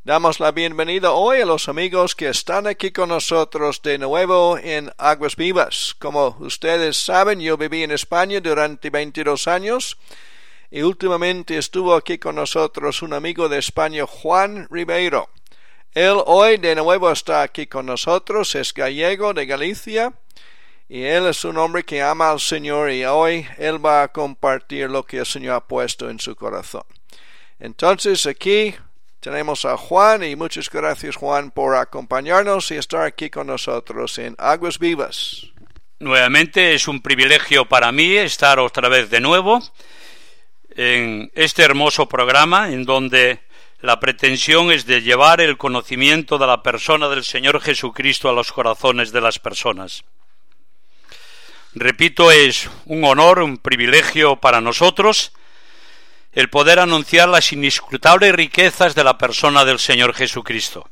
Damos la bienvenida hoy a los amigos que están aquí con nosotros de nuevo en Aguas Vivas. Como ustedes saben, yo viví en España durante 22 años y últimamente estuvo aquí con nosotros un amigo de España, Juan Ribeiro. Él hoy de nuevo está aquí con nosotros, es gallego de Galicia y él es un hombre que ama al Señor y hoy él va a compartir lo que el Señor ha puesto en su corazón. Entonces aquí tenemos a Juan y muchas gracias, Juan, por acompañarnos y estar aquí con nosotros en Aguas Vivas. Nuevamente es un privilegio para mí estar otra vez de nuevo en este hermoso programa en donde la pretensión es de llevar el conocimiento de la persona del Señor Jesucristo a los corazones de las personas. Repito, es un honor, un privilegio para nosotros el poder anunciar las inescrutables riquezas de la persona del Señor Jesucristo.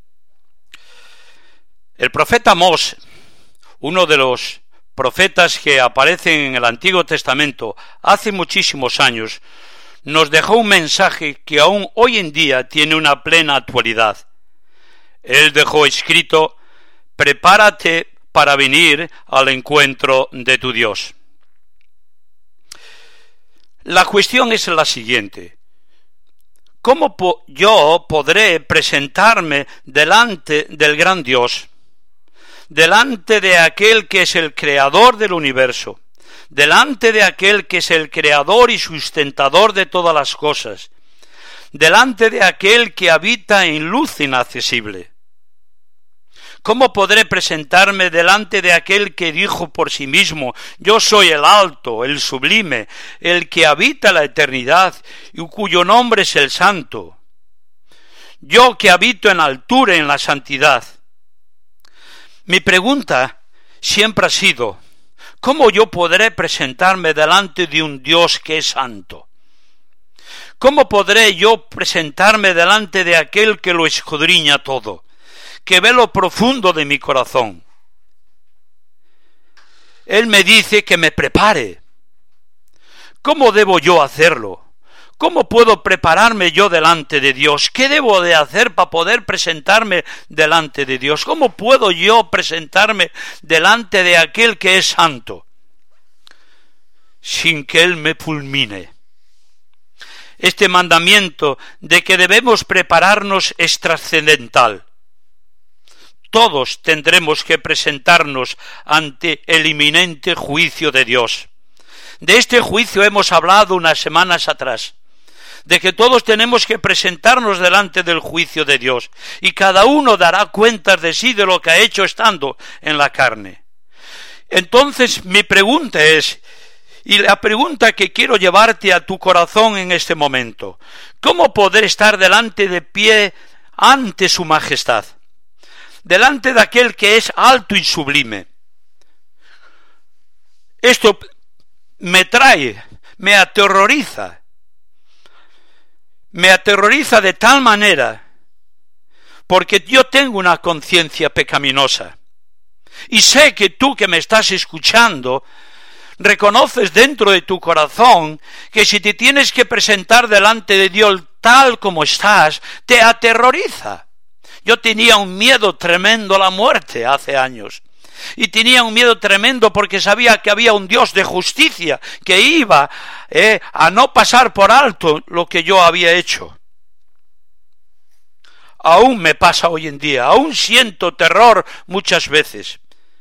El profeta Amós, uno de los profetas que aparecen en el Antiguo Testamento hace muchísimos años, nos dejó un mensaje que aún hoy en día tiene una plena actualidad. Él dejó escrito: prepárate para venir al encuentro de tu Dios. La cuestión es la siguiente: ¿cómo yo podré presentarme delante del gran Dios, delante de aquel que es el creador del universo, delante de aquel que es el creador y sustentador de todas las cosas, delante de aquel que habita en luz inaccesible? ¿Cómo podré presentarme delante de aquel que dijo por sí mismo: yo soy el alto, el sublime, el que habita la eternidad y cuyo nombre es el santo? Yo que habito en altura, en la santidad. Mi pregunta siempre ha sido: ¿cómo yo podré presentarme delante de un Dios que es santo? ¿Cómo podré yo presentarme delante de aquel que lo escudriña todo, que ve lo profundo de mi corazón? Él me dice que me prepare. ¿Cómo debo yo hacerlo? ¿Cómo puedo prepararme yo delante de Dios? ¿Qué debo de hacer para poder presentarme delante de Dios? ¿Cómo puedo yo presentarme delante de aquel que es santo sin que Él me fulmine? Este mandamiento de que debemos prepararnos es trascendental. Todos tendremos que presentarnos ante el inminente juicio de Dios. De este juicio hemos hablado unas semanas atrás, de que todos tenemos que presentarnos delante del juicio de Dios, y cada uno dará cuentas de sí de lo que ha hecho estando en la carne. Entonces mi pregunta es, y la pregunta que quiero llevarte a tu corazón en este momento: ¿cómo poder estar delante de pie ante su majestad? Delante de aquel que es alto y sublime. Esto me aterroriza de tal manera, porque yo tengo una conciencia pecaminosa, y sé que tú que me estás escuchando, reconoces dentro de tu corazón que si te tienes que presentar delante de Dios tal como estás, te aterroriza. Yo tenía un miedo tremendo a la muerte hace años. Y tenía un miedo tremendo porque sabía que había un Dios de justicia que iba a no pasar por alto lo que yo había hecho. Aún me pasa hoy en día, aún siento terror muchas veces.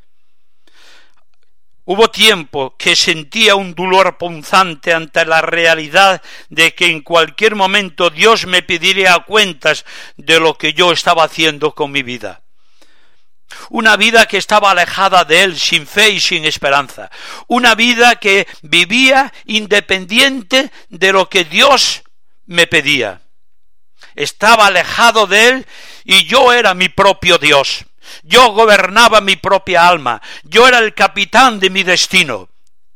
Hubo tiempo que sentía un dolor punzante ante la realidad de que en cualquier momento Dios me pediría cuentas de lo que yo estaba haciendo con mi vida. Una vida que estaba alejada de Él, sin fe y sin esperanza. Una vida que vivía independiente de lo que Dios me pedía. Estaba alejado de Él y yo era mi propio Dios. Yo gobernaba mi propia alma. Yo era el capitán de mi destino.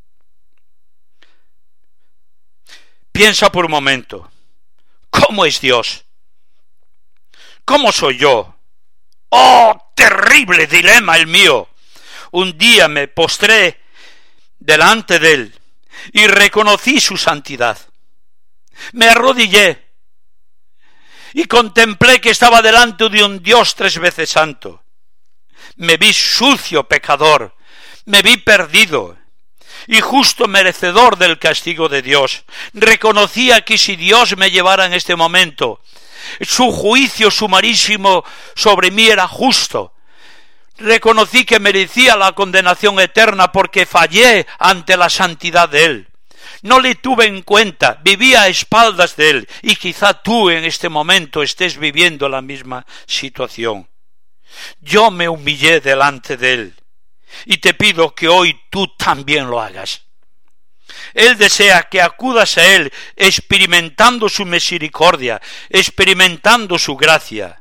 Piensa por un momento. ¿Cómo es Dios? ¿Cómo soy yo? ¡Oh, terrible dilema el mío! Un día me postré delante de Él y reconocí su santidad. Me arrodillé y contemplé que estaba delante de un Dios 3 veces santo. Me vi sucio, pecador, me vi perdido y justo merecedor del castigo de Dios. Reconocía que si Dios me llevara en este momento, su juicio sumarísimo sobre mí era justo. Reconocí que merecía la condenación eterna porque fallé ante la santidad de Él. No le tuve en cuenta, vivía a espaldas de Él, y quizá tú en este momento estés viviendo la misma situación. Yo me humillé delante de Él, y te pido que hoy tú también lo hagas. Él desea que acudas a Él experimentando su misericordia, experimentando su gracia.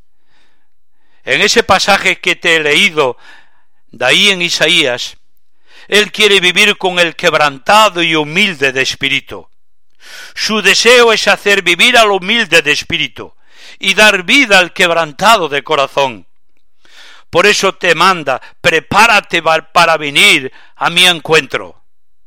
En ese pasaje que te he leído, de ahí en Isaías, Él quiere vivir con el quebrantado y humilde de espíritu. Su deseo es hacer vivir al humilde de espíritu y dar vida al quebrantado de corazón. Por eso te manda, prepárate para venir a mi encuentro.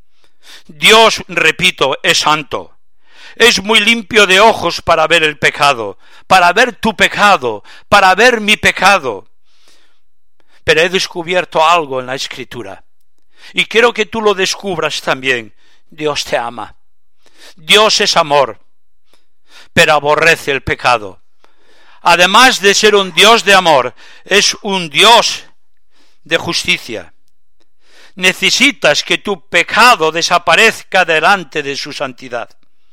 Dios, repito, es santo. Es muy limpio de ojos para ver el pecado, para ver tu pecado, para ver mi pecado. Pero he descubierto algo en la Escritura. Y quiero que tú lo descubras también. Dios te ama. Dios es amor, pero aborrece el pecado. Además de ser un Dios de amor, es un Dios de justicia. Necesitas que tu pecado desaparezca delante de su santidad.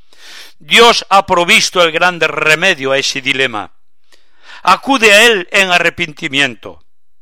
Dios ha provisto el gran remedio a ese dilema. Acude a Él en arrepentimiento.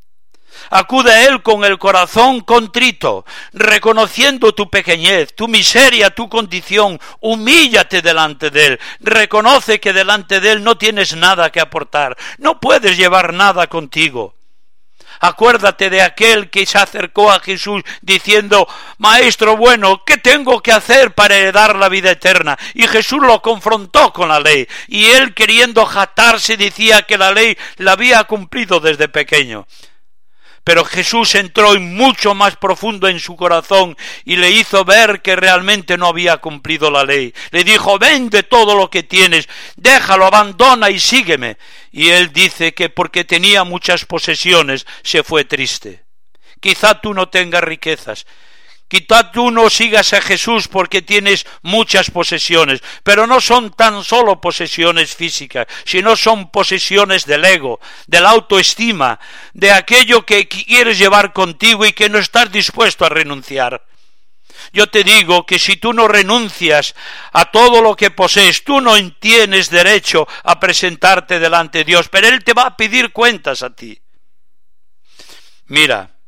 Acude a Él con el corazón contrito, reconociendo tu pequeñez, tu miseria, tu condición. Humíllate delante de Él. Reconoce que delante de Él no tienes nada que aportar. No puedes llevar nada contigo. Acuérdate de aquel que se acercó a Jesús diciendo: Maestro bueno, ¿qué tengo que hacer para heredar la vida eterna? Y Jesús lo confrontó con la ley. Y él, queriendo jactarse, decía que la ley la había cumplido desde pequeño. Pero Jesús entró mucho más profundo en su corazón y le hizo ver que realmente no había cumplido la ley. Le dijo: vende todo lo que tienes, déjalo, abandona y sígueme. Y él dice que porque tenía muchas posesiones se fue triste. Quizá tú no tengas riquezas, quizá tú no sigas a Jesús porque tienes muchas posesiones, pero no son tan solo posesiones físicas, sino son posesiones del ego, de la autoestima, de aquello que quieres llevar contigo y que no estás dispuesto a renunciar. Yo te digo que si tú no renuncias a todo lo que posees, tú no tienes derecho a presentarte delante de Dios, pero Él te va a pedir cuentas a ti. Mira,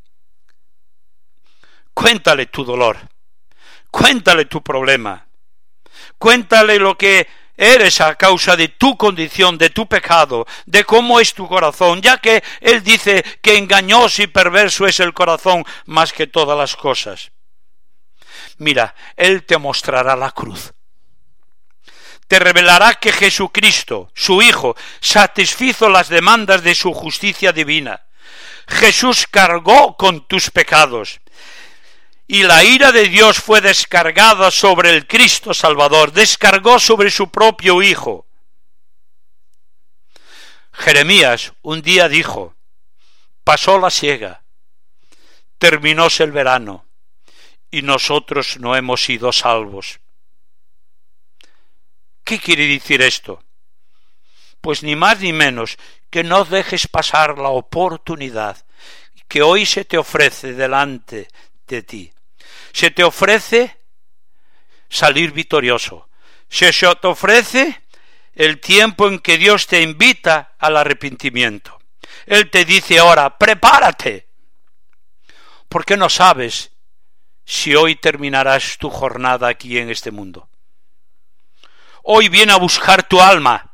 cuéntale tu dolor, cuéntale tu problema, cuéntale lo que eres a causa de tu condición, de tu pecado, de cómo es tu corazón, ya que Él dice que engañoso y perverso es el corazón más que todas las cosas. Mira, Él te mostrará la cruz. Te revelará que Jesucristo, su Hijo, satisfizo las demandas de su justicia divina. Jesús cargó con tus pecados. Y la ira de Dios fue descargada sobre el Cristo Salvador, descargó sobre su propio Hijo. Jeremías un día dijo: pasó la siega, terminóse el verano, y nosotros no hemos sido salvos. ¿Qué quiere decir esto? Pues ni más ni menos que no dejes pasar la oportunidad que hoy se te ofrece delante de ti. Se te ofrece salir victorioso. Se te ofrece el tiempo en que Dios te invita al arrepentimiento. Él te dice ahora: prepárate, porque no sabes si hoy terminarás tu jornada aquí en este mundo. Hoy viene a buscar tu alma.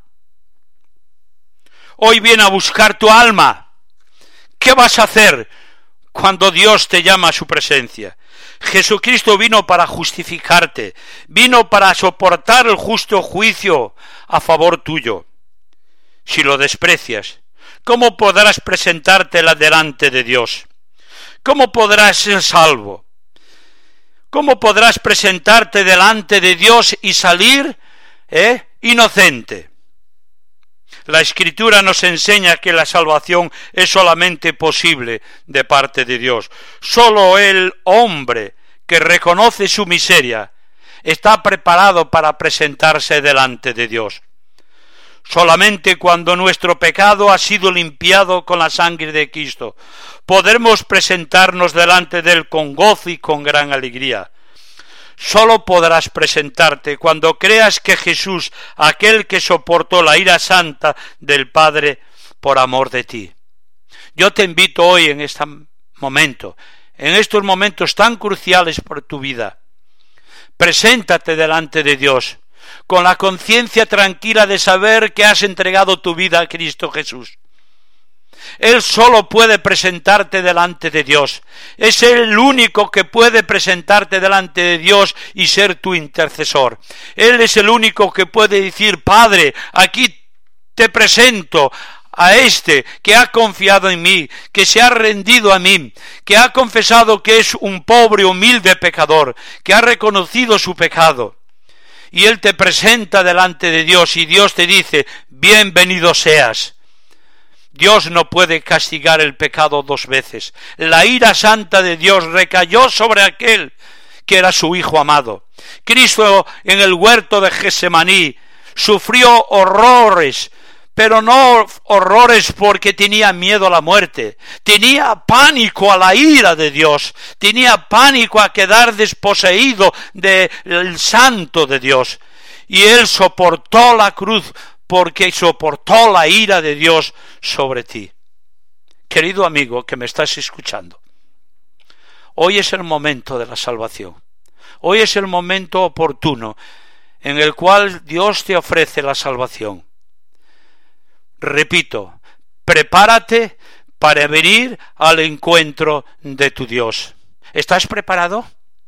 Hoy viene a buscar tu alma. ¿Qué vas a hacer cuando Dios te llama a su presencia? Jesucristo vino para justificarte, vino para soportar el justo juicio a favor tuyo. Si lo desprecias, ¿cómo podrás presentarte delante de Dios? ¿Cómo podrás ser salvo? ¿Cómo podrás presentarte delante de Dios y salir inocente? La Escritura nos enseña que la salvación es solamente posible de parte de Dios. Solo el hombre que reconoce su miseria está preparado para presentarse delante de Dios. Solamente cuando nuestro pecado ha sido limpiado con la sangre de Cristo, podremos presentarnos delante de Él con gozo y con gran alegría. Solo podrás presentarte cuando creas que Jesús, aquel que soportó la ira santa del Padre por amor de ti. Yo te invito hoy en estos momentos tan cruciales por tu vida, preséntate delante de Dios, con la conciencia tranquila de saber que has entregado tu vida a Cristo Jesús. Él solo puede presentarte delante de Dios. Es el único que puede presentarte delante de Dios y ser tu intercesor. Él es el único que puede decir: Padre, aquí te presento a este que ha confiado en mí, que se ha rendido a mí, que ha confesado que es un pobre, humilde pecador, que ha reconocido su pecado. Y Él te presenta delante de Dios y Dios te dice: bienvenido seas. Dios no puede castigar el pecado dos veces. La ira santa de Dios recayó sobre aquel que era su Hijo amado. Cristo en el huerto de Getsemaní sufrió horrores, pero no horrores porque tenía miedo a la muerte. Tenía pánico a la ira de Dios. Tenía pánico a quedar desposeído del santo de Dios. Y Él soportó la cruz porque soportó la ira de Dios sobre ti. Querido amigo que me estás escuchando, hoy es el momento de la salvación. Hoy es el momento oportuno en el cual Dios te ofrece la salvación. Repito, prepárate para venir al encuentro de tu Dios. ¿Estás preparado?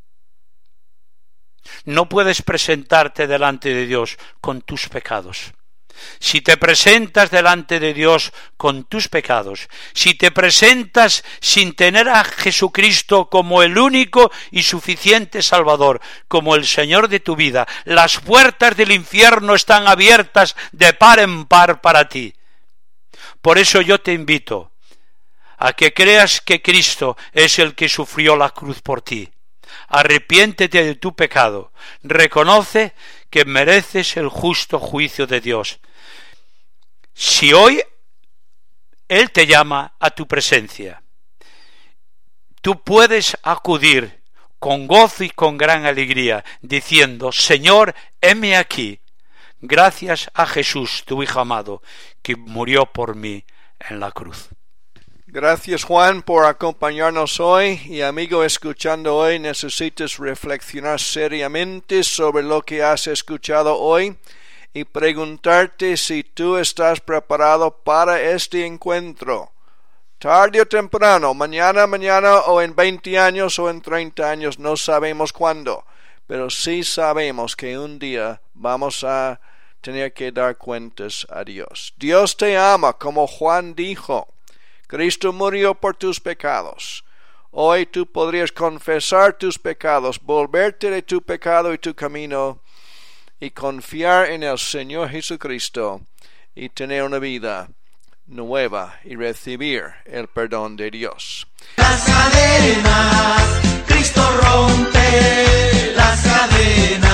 No puedes presentarte delante de Dios con tus pecados. Si te presentas delante de Dios con tus pecados, si te presentas sin tener a Jesucristo como el único y suficiente Salvador, como el Señor de tu vida, las puertas del infierno están abiertas de par en par para ti. Por eso yo te invito a que creas que Cristo es el que sufrió la cruz por ti. Arrepiéntete de tu pecado, reconoce que mereces el justo juicio de Dios. Si hoy Él te llama a tu presencia, tú puedes acudir con gozo y con gran alegría, diciendo: Señor, heme aquí, gracias a Jesús, tu Hijo amado, que murió por mí en la cruz. Gracias, Juan, por acompañarnos hoy. Y amigo, escuchando hoy, necesitas reflexionar seriamente sobre lo que has escuchado hoy y preguntarte si tú estás preparado para este encuentro. Tarde o temprano, mañana o en 20 años o en 30 años, no sabemos cuándo, pero sí sabemos que un día vamos a tener que dar cuentas a Dios. Dios te ama, como Juan dijo. Cristo murió por tus pecados. Hoy tú podrías confesar tus pecados, volverte de tu pecado y tu camino y confiar en el Señor Jesucristo y tener una vida nueva y recibir el perdón de Dios. Las cadenas, Cristo rompe las cadenas.